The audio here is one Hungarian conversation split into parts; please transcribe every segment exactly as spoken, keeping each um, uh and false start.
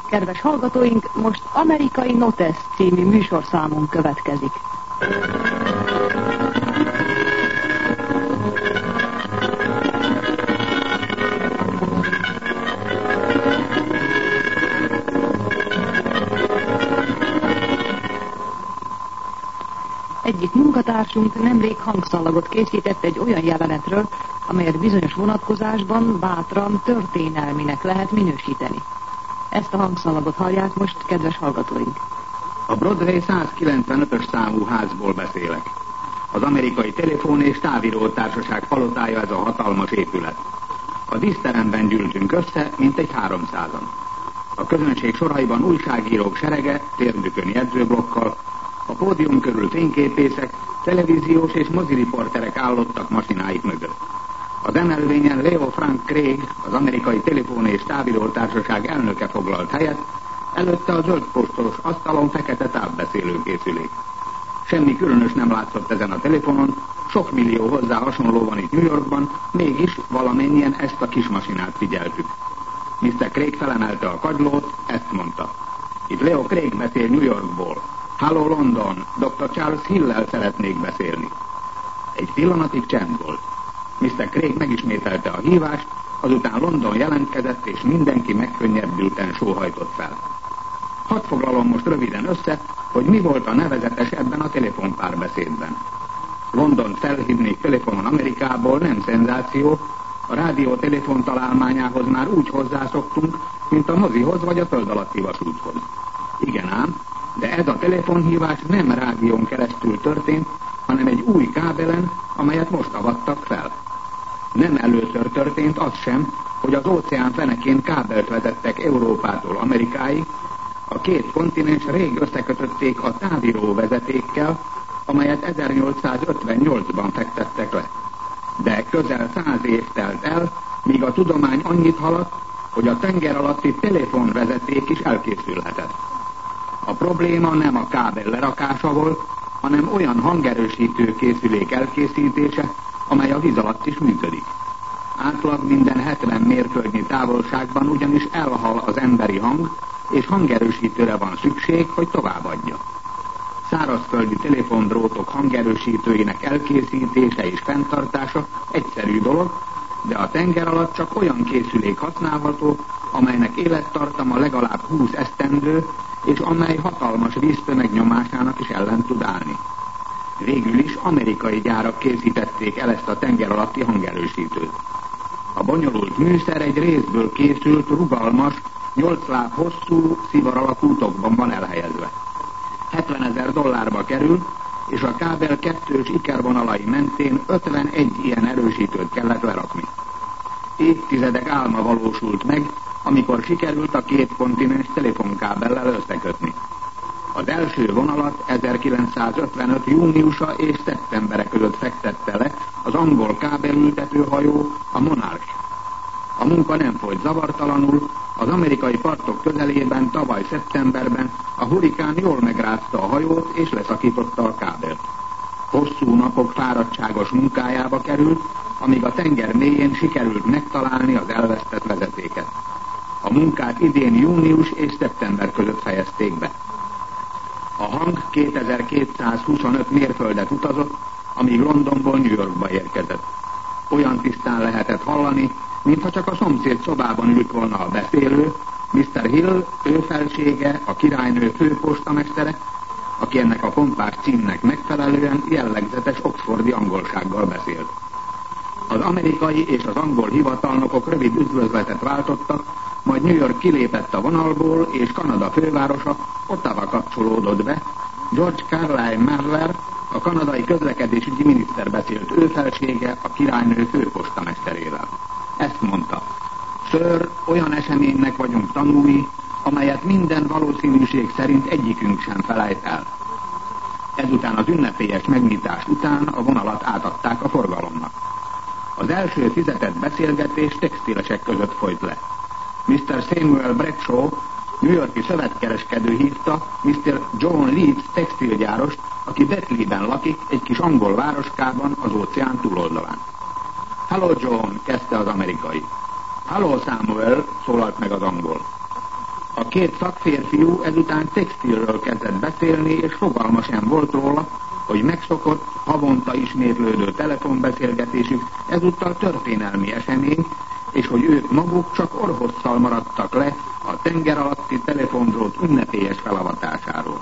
Kedves hallgatóink, most Amerikai Notes című műsorszámunk következik. Egyik munkatársunk nemrég hangszalagot készített egy olyan jelenetről, amelyet bizonyos vonatkozásban bátran történelminek lehet minősíteni. Ezt a hangszalagot hallják most, kedves hallgatóink. A Broadway százkilencvenötös számú házból beszélek. Az Amerikai Telefon és Táviró Társaság palotája ez a hatalmas épület. A díszteremben gyűltünk össze, mintegy háromszázan. A közönség soraiban újságírók serege, térdükön jegyzőblokkal, a pódium körül fényképészek, televíziós és moziriporterek állottak masináik mögött. Az emelvényen Leo Frank Craig, az Amerikai Telefon és Táviró Társaság elnöke foglalt helyet, előtte a zöldpostolos asztalon fekete távbeszélőkészülék. Semmi különös nem látszott ezen a telefonon, sok millió hozzá hasonló van itt New Yorkban, mégis valamennyien ezt a kis masinát figyeltük. miszter Craig felemelte a kagylót, ezt mondta. Itt Leo Craig beszél New Yorkból. Hello London, doktor Charles Hill-lel szeretnék beszélni. Egy pillanatig csend volt. miszter Craig megismételte a hívást, azután London jelentkezett, és mindenki megkönnyebbülten sóhajtott fel. Hadd foglalom most röviden össze, hogy mi volt a nevezetes ebben a telefonpárbeszédben. Londont felhívnék telefonon Amerikából nem szenzáció, a rádió telefon találmányához már úgy hozzászoktunk, mint a mozihoz vagy a föld alatti vasúthoz. Igen ám, de ez a telefonhívás nem rádión keresztül történt, hanem egy új kábelen, amelyet most avattak fel. Nem először történt az sem, hogy az óceán fenekén kábelt vezettek Európától Amerikáig, a két kontinens rég összekötötték a táviró vezetékkel, amelyet ezernyolcszázötvennyolcban fektettek le. De közel száz év telt el, míg a tudomány annyit haladt, hogy a tenger alatti telefonvezeték is elkészülhetett. A probléma nem a kábel lerakása volt, hanem olyan hangerősítő készülék elkészítése, amely a víz alatt is működik. Átlag minden hetven mérföldnyi távolságban ugyanis elhal az emberi hang, és hangerősítőre van szükség, hogy továbbadja. Szárazföldi telefondrótok hangerősítőinek elkészítése és fenntartása egyszerű dolog, de a tenger alatt csak olyan készülék használható, amelynek élettartama legalább húsz esztendő, és amely hatalmas víztömeg nyomásának is ellen tud állni. Végül is amerikai gyárak készítették el ezt a tenger alatti hangerősítőt. A bonyolult műszer egy részből készült, rugalmas, nyolc láb hosszú, szivar alakú tokban van elhelyezve. hetvenezer dollárba kerül, és a kábel kettős ikervonalai mentén ötvenegy ilyen erősítőt kellett lerakni. Évtizedek álma valósult meg, amikor sikerült a két kontinens telefonkábellel összekötni. Az első vonalat ezerkilencszázötvenöt júniusa és szeptembere között fektette le az angol kábelültetőhajó, a Monarch. A munka nem folyt zavartalanul, az amerikai partok közelében tavaly szeptemberben a hurikán jól megrázta a hajót és leszakította a kábelt. Hosszú napok fáradtságos munkájába került, amíg a tenger mélyén sikerült megtalálni az elvesztett vezetéket. A munkát idén június és szeptember között fejezték be. A hang kétezer-kétszázhuszonöt mérföldet utazott, amíg Londonból New Yorkba érkezett. Olyan tisztán lehetett hallani, mintha csak a szomszéd szobában ült volna a beszélő, miszter Hill, ő felsége, a királynő főpostamestere, aki ennek a pompás címnek megfelelően jellegzetes oxfordi angolsággal beszélt. Az amerikai és az angol hivatalnokok rövid üdvözletet váltottak, majd New York kilépett a vonalból, és Kanada fővárosa, Ottawa kapcsolódott be. George Carlyle Merler, a kanadai közlekedésügyi miniszter beszélt ő felsége, a királynő főpostamesterével. Ezt mondta: Sir, olyan eseménynek vagyunk tanúi, amelyet minden valószínűség szerint egyikünk sem felejt el. Ezután az ünnepélyes megnyitás után a vonalat átadták a forgalomnak. Az első fizetett beszélgetés textilesek között folyt le. miszter Samuel Bradshaw, New Yorki szövetkereskedő hívta miszter John Leeds textilgyárost, aki Beckleyben lakik, egy kis angol városkában az óceán túloldalán. Hello John, kezdte az amerikai. Hello Samuel, szólalt meg az angol. A két szakférfiú ezután textilről kezdett beszélni, és fogalma sem volt róla, hogy megszokott, havonta ismétlődő telefonbeszélgetésük ezúttal történelmi esemény, és hogy ők maguk csak orhosszal maradtak le a tenger alatti telefondrót ünnepélyes felavatásáról.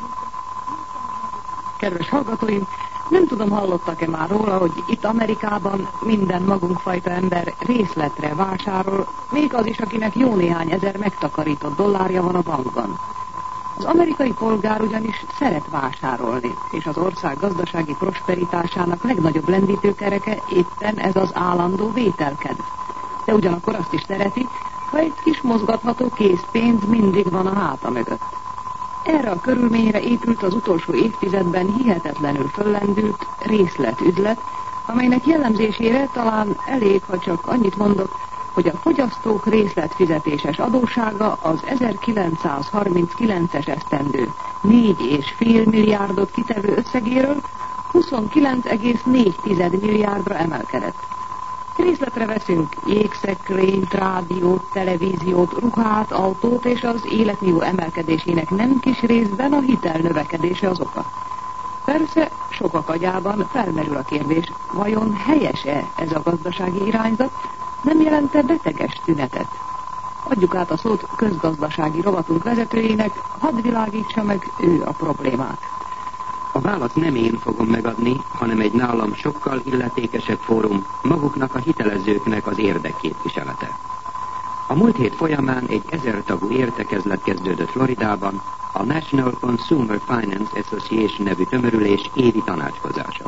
Kedves hallgatóim, nem tudom, hallottak-e már róla, hogy itt Amerikában minden magunkfajta ember részletre vásárol, még az is, akinek jó néhány ezer megtakarított dollárja van a bankban. Az amerikai polgár ugyanis szeret vásárolni, és az ország gazdasági prosperitásának legnagyobb lendítőkereke éppen ez az állandó vételkedv. De ugyanakkor azt is szereti, ha egy kis mozgatható készpénz mindig van a háta mögött. Erre a körülményre épült az utolsó évtizedben hihetetlenül föllendült részletüzlet, amelynek jellemzésére talán elég, ha csak annyit mondok, hogy a fogyasztók részletfizetéses adóssága az ezerkilencszázharminckilences esztendő négy egész öt milliárdot kitevő összegéről huszonkilenc egész négy milliárdra emelkedett. Részletre veszünk jégszekrényt, rádiót, televíziót, ruhát, autót, és az életniveau emelkedésének nem kis részben a hitel növekedése az oka. Persze sokak agyában felmerül a kérdés, vajon helyes-e ez a gazdasági irányzat, nem jelent-e beteges tünetet? Adjuk át a szót közgazdasági rovatunk vezetőjének, hadd világítsa meg ő a problémát. A választ nem én fogom megadni, hanem egy nálam sokkal illetékesebb fórum, maguknak a hitelezőknek az érdekképviselete. A múlt hét folyamán egy ezer tagú értekezlet kezdődött Floridában, a National Consumer Finance Association nevű tömörülés évi tanácskozása.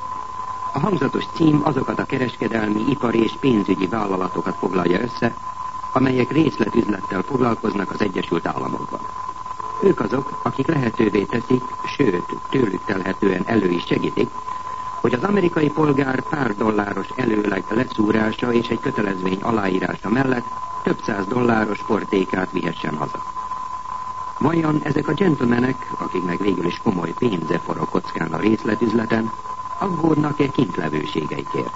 A hangzatos cím azokat a kereskedelmi, ipari és pénzügyi vállalatokat foglalja össze, amelyek részletüzlettel foglalkoznak az Egyesült Államokban. Ők azok, akik lehetővé teszik, sőt, tőlük telhetően elő is segítik, hogy az amerikai polgár pár dolláros előleg leszúrása és egy kötelezvény aláírása mellett több száz dolláros portékát vihessen haza. Vajon ezek a gentlemanek, akiknek végül is komoly pénze forog kockán a részletüzleten, aggódnak-e kintlevőségeikért?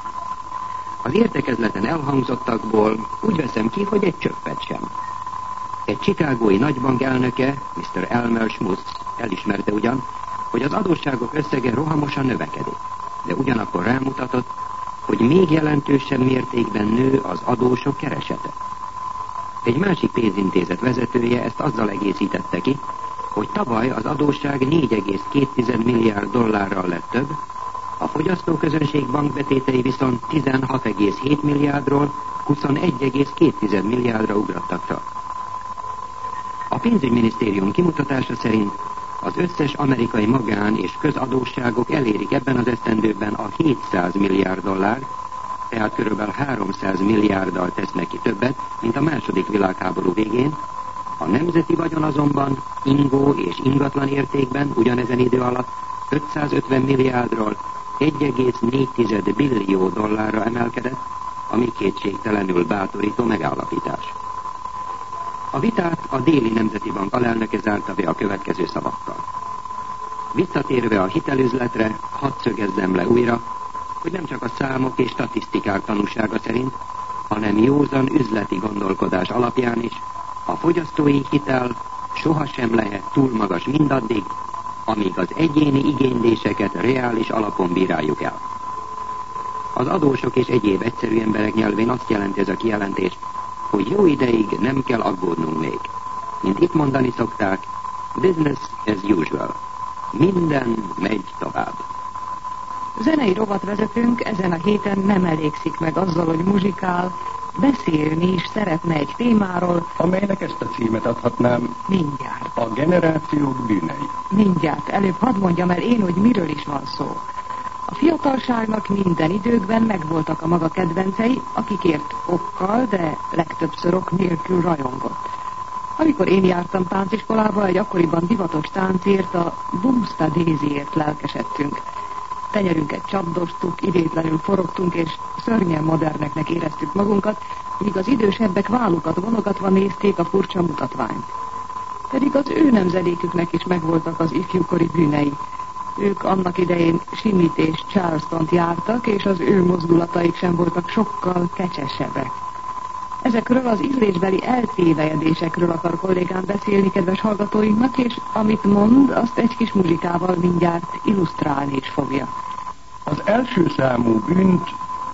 Az értekezleten elhangzottakból úgy veszem ki, hogy egy csöppet sem. Egy chicagói nagybank elnöke, miszter Elmer Schmutz elismerte ugyan, hogy az adósságok összege rohamosan növekedik, de ugyanakkor rámutatott, hogy még jelentősebb mértékben nő az adósok keresete. Egy másik pénzintézet vezetője ezt azzal egészítette ki, hogy tavaly az adósság négy egész két milliárd dollárral lett több, a fogyasztóközönség bankbetétei viszont tizenhat egész hét milliárdról huszonegy egész két milliárdra ugrottak fel. A pénzügyminisztérium kimutatása szerint az összes amerikai magán- és közadósságok elérik ebben az esztendőben a hétszáz milliárd dollár, tehát körülbelül háromszáz milliárddal tesznek ki többet, mint a második világháború végén. A nemzeti vagyon azonban ingó és ingatlan értékben ugyanezen idő alatt ötszázötven milliárdról egy egész négy billió dollárra emelkedett, ami kétségtelenül bátorító megállapítás. A vitát a Déli Nemzeti Bank alelnöke zárta be a következő szavakkal. Visszatérve a hitelüzletre, hadd szögezzem le újra, hogy nem csak a számok és statisztikák tanúsága szerint, hanem józan üzleti gondolkodás alapján is a fogyasztói hitel sohasem lehet túl magas mindaddig, amíg az egyéni igényléseket reális alapon bíráljuk el. Az adósok és egyéb egyszerű emberek nyelvén azt jelenti ez a kijelentés, hogy jó ideig nem kell aggódnunk még. Mint itt mondani szokták, business as usual. Minden megy tovább. Zenei rovatvezetőnk ezen a héten nem elégszik meg azzal, hogy muzsikál, beszélni is szeretne egy témáról, amelynek ezt a címet adhatnám. Mindjárt. A generációk bűnei. Mindjárt. Előbb hadd mondjam el én, hogy miről is van szó. A fiatalságnak minden időkben megvoltak a maga kedvencei, akikért okkal, de legtöbbször ok nélkül rajongott. Amikor én jártam tánciskolába, egy akkoriban divatos táncért, a Bumsta Daisy-ért lelkesedtünk. Tenyerünket csapdoztuk, idétlenül forogtunk, és szörnyen moderneknek éreztük magunkat, míg az idősebbek vállukat vonogatva nézték a furcsa mutatványt. Pedig az ő nemzedéküknek is megvoltak az ifjúkori bűnei. Ők annak idején Simit és Charlestont jártak, és az ő mozdulataik sem voltak sokkal kecsesebbek. Ezekről az ízlésbeli eltévejedésekről akar kollégám beszélni kedves hallgatóinknak, és amit mond, azt egy kis muzsikával mindjárt illusztrálni is fogja. Az első számú bűnt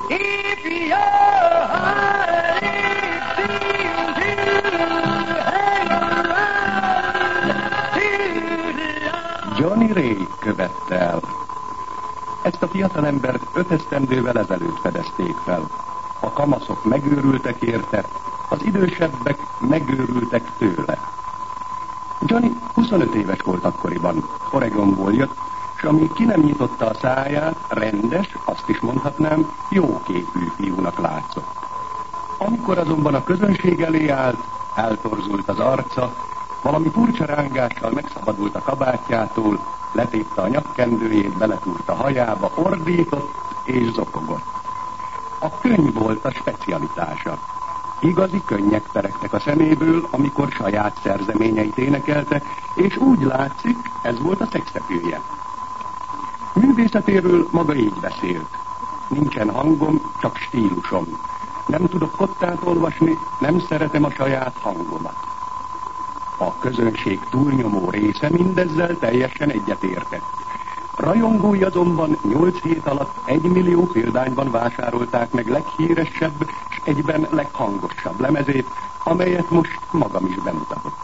Johnny Ray követte el. Ezt a fiatalembert öt esztendővel ezelőtt fedezték fel. A kamaszok megőrültek érte, az idősebbek megőrültek tőle. Johnny huszonöt éves volt akkoriban, Oregonból jött, s amíg ki nem nyitotta a száját, rendes, azt is mondhatnám, jóképű fiúnak látszott. Amikor azonban a közönség elé állt, eltorzult az arca, valami furcsa rángással megszabadult a kabátjától, letépte a nyakkendőjét, beletúrta a hajába, ordított és zokogott. A könny volt a specialitása. Igazi könnyek peregtek a szeméből, amikor saját szerzeményeit énekelte, és úgy látszik, ez volt a szexepője. Művészetéről maga így beszélt. Nincsen hangom, csak stílusom. Nem tudok kottát olvasni, nem szeretem a saját hangomat. A közönség túlnyomó része mindezzel teljesen egyetértett. Rajongói azonban nyolc hét alatt egy millió példányban vásárolták meg leghíresebb és egyben leghangosabb lemezét, amelyet most magam is bemutatott.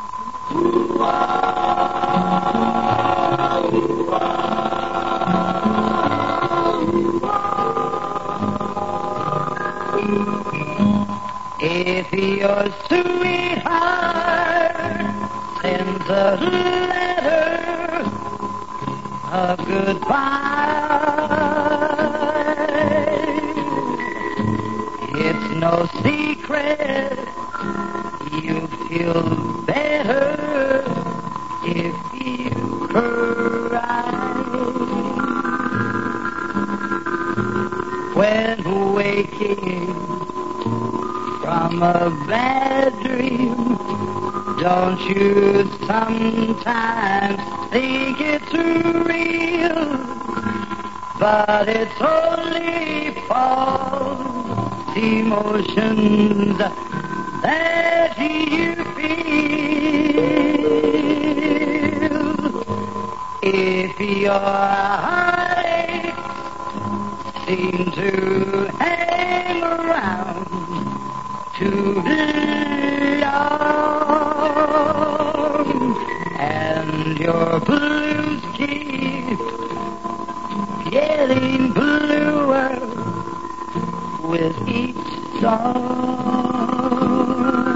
If your sweetheart sends a letter of goodbye, it's no secret you feel better if you cry. When waking from a bad dream, don't you sometimes think it's real? But it's only false emotions that you feel. If your heartaches seem to hang around too long, and your blues keep getting bluer with each song,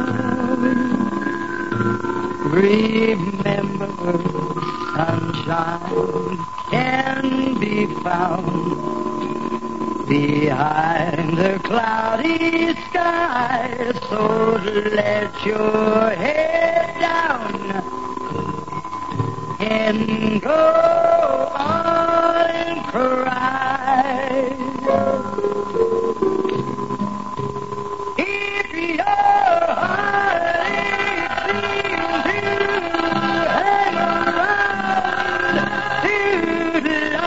remember sunshine can be found behind the cloudy sky, so let your head down and go on and cry. If your heartache seems to hang around too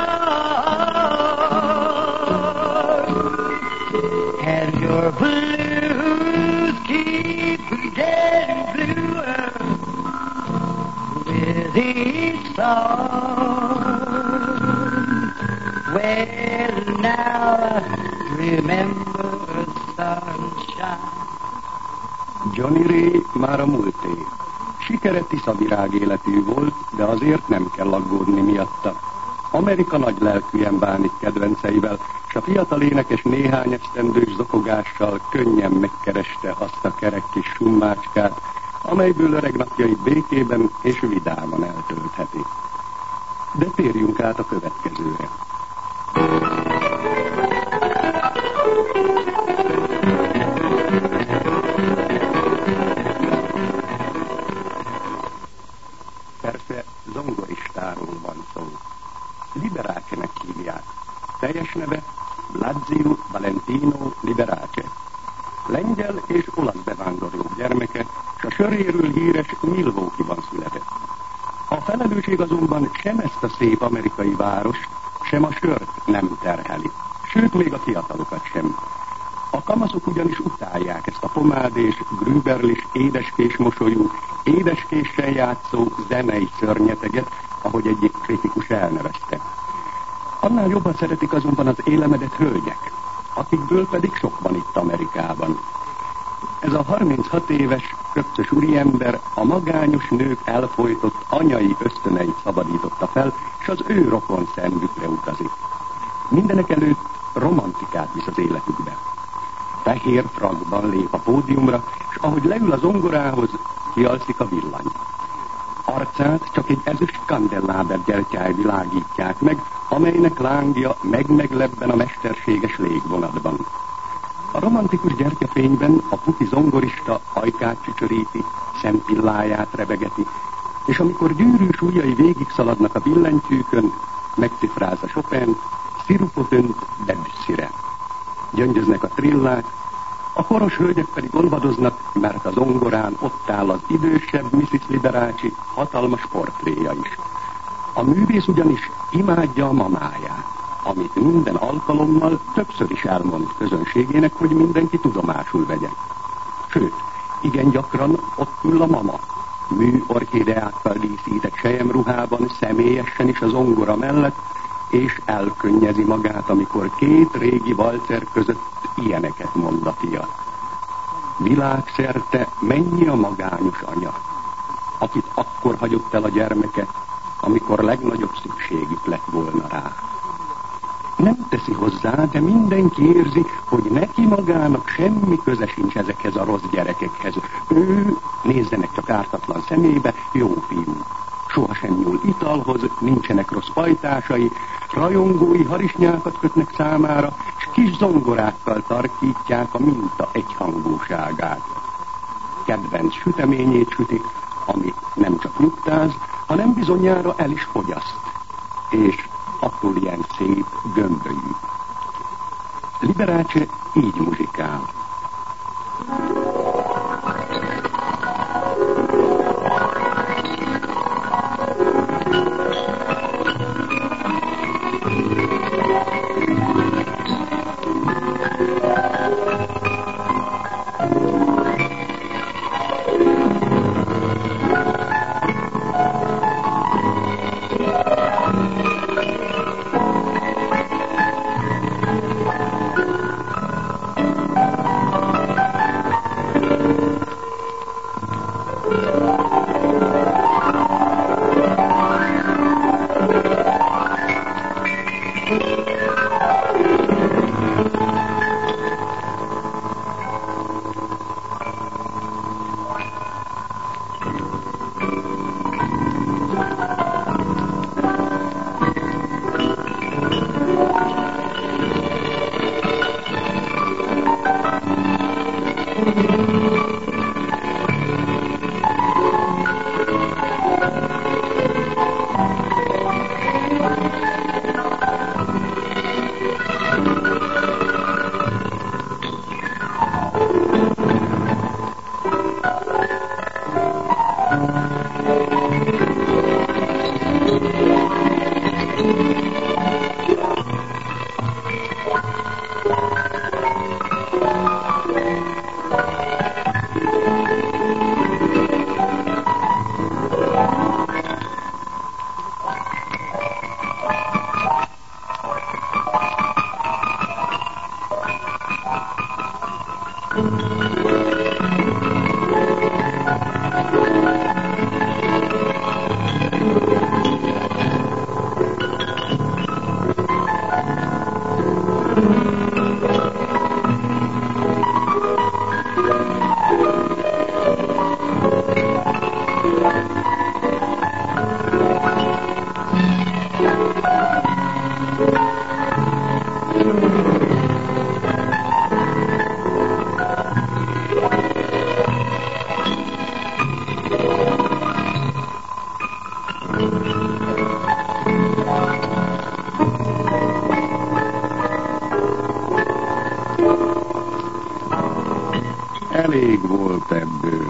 long, and your blues keep getting bluer with each song, well now remember sunshine. Johnny Ray már a múlté. Sikere tiszavirág életű volt, de azért nem kell aggódni miatta. Amerika nagy lelkűen bánik kedvenceivel, s a fiatal énekes néhány esztendős zokogással könnyen megkereste azt a kerek kis summácskát, amelyből öreg napjait békében és vidáman eltöltheti. De térjünk át a következőre. Persze zongoristáról van szó. Liberace-nek hívják. Teljes neve Blasio Valentino Liberace. Lengyel és olasz bevándorlók gyermeke, s a söréről híres Milwaukee-ban született. A felelősség azonban sem ezt a szép amerikai várost, sem a sört nem terheli, sőt még a fiatalokat sem. A kamaszok ugyanis utálják ezt a pomádés, grüberlis, édeskés mosolyú, édeskéssel játszó zenei szörnyeteget, ahogy egyik kritikus elnevezte. Annál jobban szeretik azonban az élemedett hölgyek, akikből pedig sok van itt Amerikában. Ez a harminchat éves, köpcös úriember a magányos nők elfojtott anyai ösztöneit szabadította fel, és az ő rokon szendükre utazik. Mindenek előtt romantikát visz az életükbe. Fehér frakban lép a pódiumra, és ahogy leül a zongorához, kialszik a villany. Arcát csak egy ezüst kandelláber gyertyáj világítják meg, amelynek lángja meg-meglebben a mesterséges légvonatban. A romantikus gyertyafényben a puti zongorista ajkát csücsöríti, szempilláját rebegeti, és amikor gyűrűs ujjai végigszaladnak a billentyűkön, megcifrázza Chopin, szirupot önt Debussy-re. Gyöngyöznek a trillák, a koros hölgyek pedig olvadoznak, mert a zongorán ott áll az idősebb missis Liberace hatalmas portréja is. A művész ugyanis imádja a mamáját, amit minden alkalommal többször is elmond közönségének, hogy mindenki tudomásul vegye. Sőt, igen gyakran ott ül a mama, mű orchideákkal díszített selyemruhában, személyesen is a zongora mellett, és elkönnyezi magát, amikor két régi valcer között ilyeneket mond a fia. Világszerte mennyi a magányos anya, akit akkor hagyott el a gyermeke, amikor legnagyobb szükségük lett volna rá. Nem teszi hozzá, de mindenki érzi, hogy neki magának semmi köze sincs ezekhez a rossz gyerekekhez. Ő, nézzenek csak ártatlan szemébe, jó fiú. Sohasem nyúl italhoz, nincsenek rossz pajtásai, rajongói harisnyákat kötnek számára, és kis zongorákkal tarkítják a minta egyhangúságát. Kedvenc süteményét sütik, ami nem csak nyugtáz, hanem bizonyára el is fogyaszt, és attól ilyen szép gömbölyű. Liberace így muzsikál. Elég volt ebből.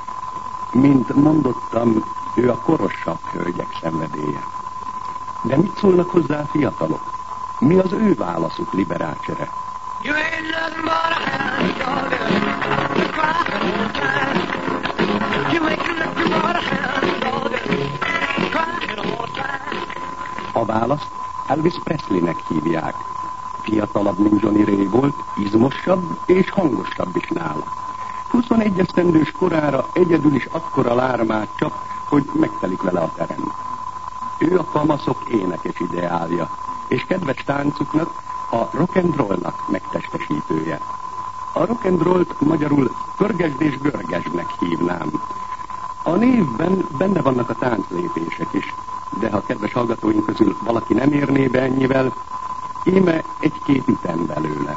Mint mondottam, ő a korosabb hölgyek szenvedélye. De mit szólnak hozzá a fiatalok? Mi az ő válaszuk Liberace-re? You ain't nothing but a hound dog, crying all the time. You ain't nothing but a hound dog, crying all the time. A választ Elvis Presleynek hívják. Fiatalabb, mint Johnny Ray volt, izmosabb és hangosabb is nála. huszonegy esztendős korára egyedül is akkora lármát csap, hogy megtelik vele a terem. Ő a kamaszok énekes ideálja, és kedves táncuknak, a rock and rollnak megtestesítője. A rock and rollt magyarul pörgesd és görgesdnek hívnám. A névben benne vannak a tánclépések is, de ha kedves hallgatóink közül valaki nem érné be ennyivel, íme egy-két ütem belőle.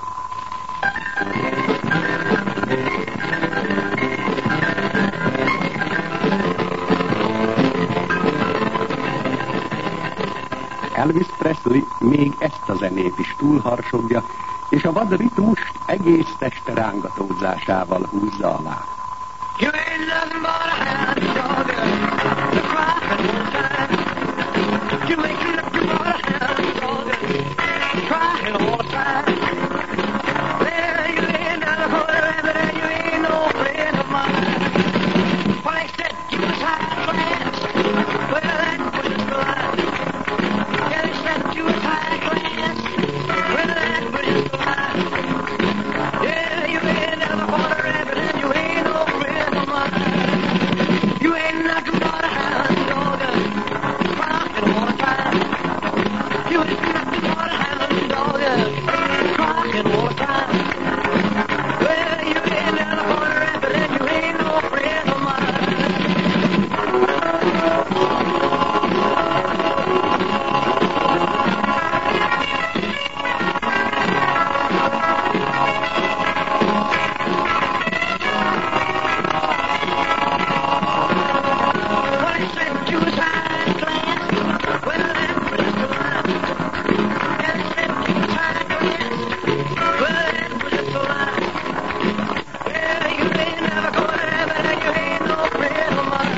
Elvis Presley még ezt a zenét is túlharsogja, és a vad ritmust egész teste rángatózásával húzza alá. You ain't nothing but a hound dog, crying all the time. You ain't nothing but a hound dog, crying all the time. Well, you ain't nothing but a rabbit and you ain't no friend of mine. Well, they said you was high class. Well, that was just the line. Yeah, they said you was high class. Well, that was just the line. Yeah, you ain't nothing but a rabbit and you ain't no friend of mine. You ain't nothing but a hound dog, crying all the time. You ain't nothing but a hound dog, crying all the time. Well, you ain't nothing but a rabbit and you ain't no friend of mine. Well, they said you was high class. Well, that was just the line. Yeah, they said you was high class. Well, that was just the line. Yeah, you ain't never gonna have it and you ain't no friend of mine.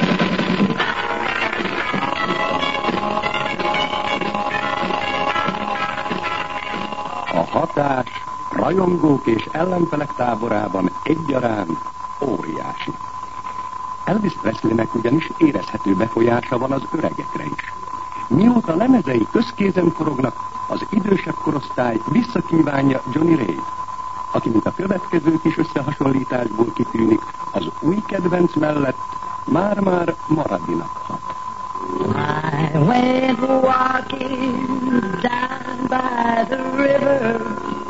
A hatás rajongók és ellenfelek táborában egyaránt óriási. Elvis Presleynek ugyanis érezhető befolyása van az öregekre is. Mióta lemezei közkézen forognak, az idősebb korosztály visszakívánja Johnny Ray-t, aki, mint a következő kis összehasonlításból kitűnik, az új kedvenc mellett már-már maradinak hat. I went walking down by the river,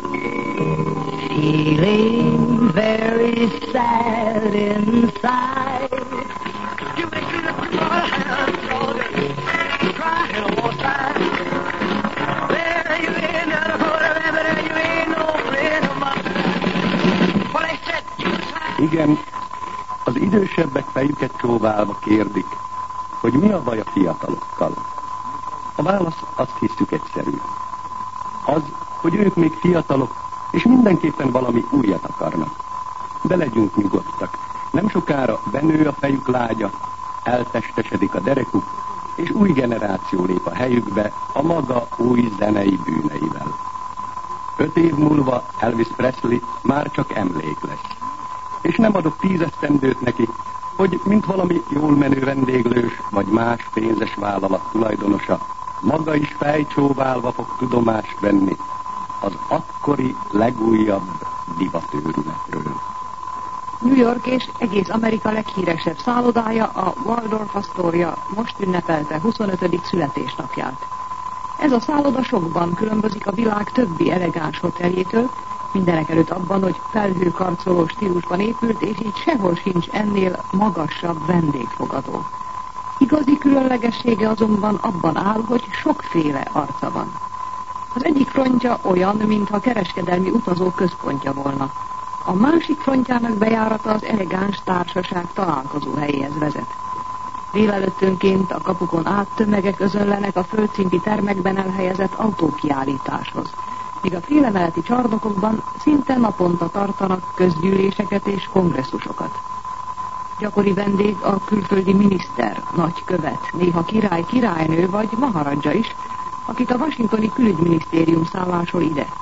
feeling very sad inside. You ain't nothing but a hound dog, crying all the time. Well, you ain't nothing but a rabbit and you ain't no friend of mine. Well, they said you was high. Igen, az idősebbek fejüket csóválva kérdik, hogy mi a baj a fiatalokkal. A válasz, azt hiszük, egyszerű. Az, hogy ők még fiatalok, és mindenképpen valami újat akarnak. De legyünk nyugodtak. Nem sokára benő a fejük lágya, eltestesedik a derekuk, és új generáció lép a helyükbe a maga új zenei bűneivel. Öt év múlva Elvis Presley már csak emlék lesz. És nem adok tízesztendőt neki, hogy mint valami jól menő vendéglős, vagy más pénzes vállalat tulajdonosa, maga is fejcsóválva fog tudomást venni az akkori legújabb divatőrületről. New York és egész Amerika leghíresebb szállodája, a Waldorf Astoria most ünnepelte huszonötödik születésnapját. Ez a szálloda sokban különbözik a világ többi elegáns hoteljétől, mindenekelőtt abban, hogy felhőkarcoló stílusban épült, és így sehol sincs ennél magasabb vendégfogadó. Igazi különlegessége azonban abban áll, hogy sokféle arca van. Az egyik frontja olyan, mintha kereskedelmi utazó központja volna. A másik frontjának bejárata az elegáns társaság találkozó helyéhez vezet. Délelőttönként a kapukon át tömegek özönlenek a földszinti termekben elhelyezett autókiállításhoz, míg a félemeleti csarnokokban szinte naponta tartanak közgyűléseket és kongresszusokat. Gyakori vendég a külföldi miniszter, nagykövet, néha király, királynő vagy maharadja is, akit a washingtoni külügyminisztérium szállásol ide.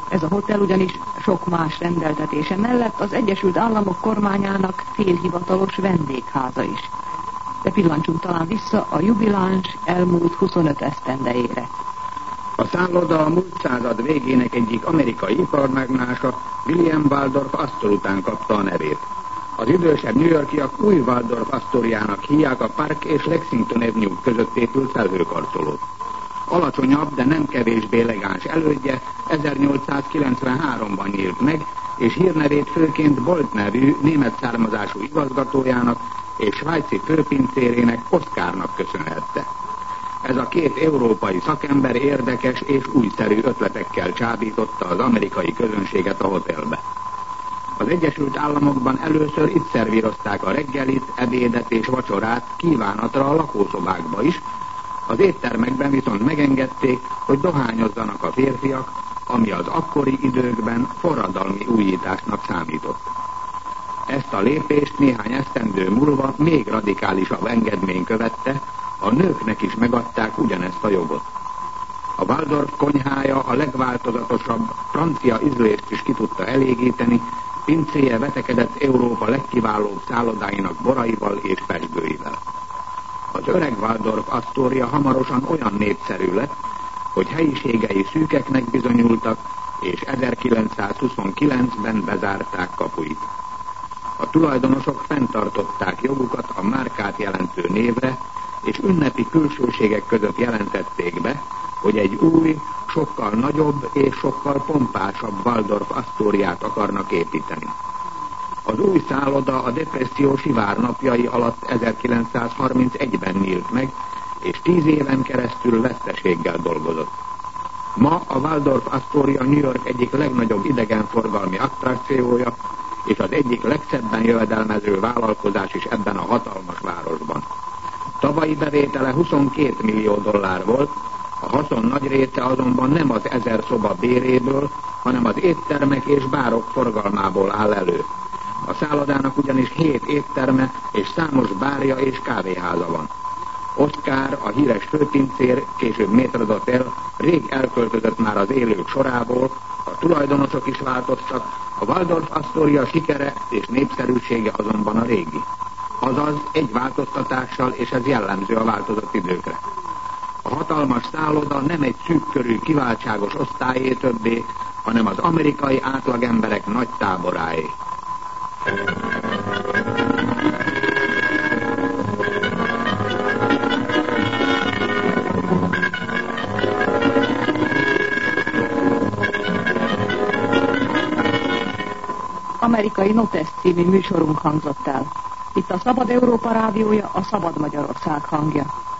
Ez a hotel ugyanis sok más rendeltetése mellett az Egyesült Államok kormányának félhivatalos vendégháza is. De pillancsunk talán vissza a jubiláns elmúlt huszonöt esztendejére. A szálloda a múlt század végének egyik amerikai iparmágnása, William Waldorf Astor után kapta a nevét. Az idősebb New Yorkiak új Waldorf Astoriának hívják a Park és Lexington Avenue között épült felhőkarcolót. Alacsonyabb, de nem kevésbé elegáns elődje ezernyolcszázkilencvenháromban nyílt meg, és hírnevét főként Bolt nevű német származású igazgatójának és svájci főpincérének, Oszkárnak köszönhette. Ez a két európai szakember érdekes és újszerű ötletekkel csábította az amerikai közönséget a hotelbe. Az Egyesült Államokban először itt szervírozták a reggelit, ebédet és vacsorát kívánatra a lakószobákba is, az éttermekben viszont megengedték, hogy dohányozzanak a férfiak, ami az akkori időkben forradalmi újításnak számított. Ezt a lépést néhány esztendő múlva még radikálisabb engedmény követte, a nőknek is megadták ugyanezt a jogot. A Waldorf konyhája a legváltozatosabb francia ízlést is ki tudta elégíteni, pincéje vetekedett Európa legkiválóbb szállodáinak boraival és pezsgőivel. Az öreg Waldorf Astoria hamarosan olyan népszerű lett, hogy helyiségei szűkeknek bizonyultak, és ezerkilencszázhuszonkilencben bezárták kapuit. A tulajdonosok fenntartották jogukat a márkát jelentő névre, és ünnepi külsőségek között jelentették be, hogy egy új, sokkal nagyobb és sokkal pompásabb Waldorf Astoriát akarnak építeni. Az új szálloda a depresszió sivár napjai alatt ezerkilencszázharmincegyben nyílt meg, és tíz éven keresztül veszteséggel dolgozott. Ma a Waldorf Astoria New York egyik legnagyobb idegenforgalmi attrakciója, és az egyik legszebben jövedelmező vállalkozás is ebben a hatalmas városban. Tavalyi bevétele huszonkét millió dollár volt, a haszon nagy része azonban nem az ezer szoba béréből, hanem az éttermek és bárok forgalmából áll elő. A szállodának ugyanis hét étterme és számos bárja és kávéháza van. Oszkár, a híres főpincér, később maître d'hôtel rég elköltözött már az élők sorából, a tulajdonosok is változtak, a Waldorf Astoria sikere és népszerűsége azonban a régi. Azaz egy változtatással, és ez jellemző a változott időkre. A hatalmas szálloda nem egy szűkkörű, kiváltságos osztályé többé, hanem az amerikai átlagemberek nagy táboráé. Amerikai Notesz című műsorunk hangzott el. Itt a Szabad Európa rádiója, a Szabad Magyarország hangja.